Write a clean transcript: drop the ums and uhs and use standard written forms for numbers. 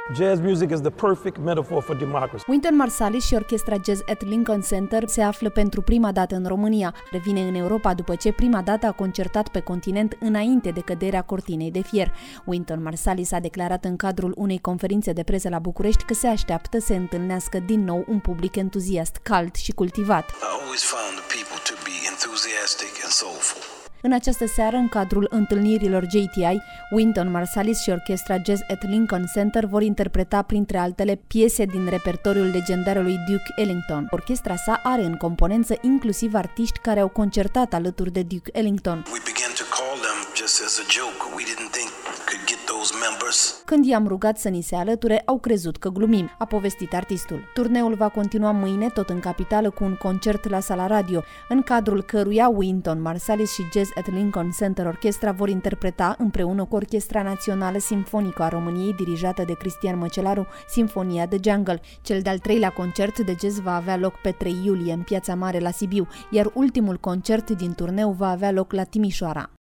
Jazz music is the perfect metaphor for democracy. Wynton Marsalis și Orchestra Jazz at Lincoln Center se află pentru prima dată în România. Revine în Europa după ce prima dată a concertat pe continent înainte de căderea cortinei de fier. Wynton Marsalis a declarat în cadrul unei conferințe de presă la București că se așteaptă să întâlnească din nou un public entuziast, cald și cultivat. În această seară, în cadrul întâlnirilor JTI, Wynton Marsalis și Orchestra Jazz at Lincoln Center vor interpreta, printre altele, piese din repertoriul legendarului Duke Ellington. Orchestra sa are în componență inclusiv artiști care au concertat alături de Duke Ellington. Când i-am rugat să ni se alăture, au crezut că glumim, a povestit artistul. Turneul va continua mâine, tot în capitală, cu un concert la Sala Radio, în cadrul căruia Wynton Marsalis și Jazz at Lincoln Center Orchestra vor interpreta, împreună cu Orchestra Națională Simfonică a României, dirijată de Cristian Măcelaru, Sinfonia de Jungle. Cel de-al treilea concert de jazz va avea loc pe 3 iulie în Piața Mare la Sibiu, iar ultimul concert din turneu va avea loc la Timișoara.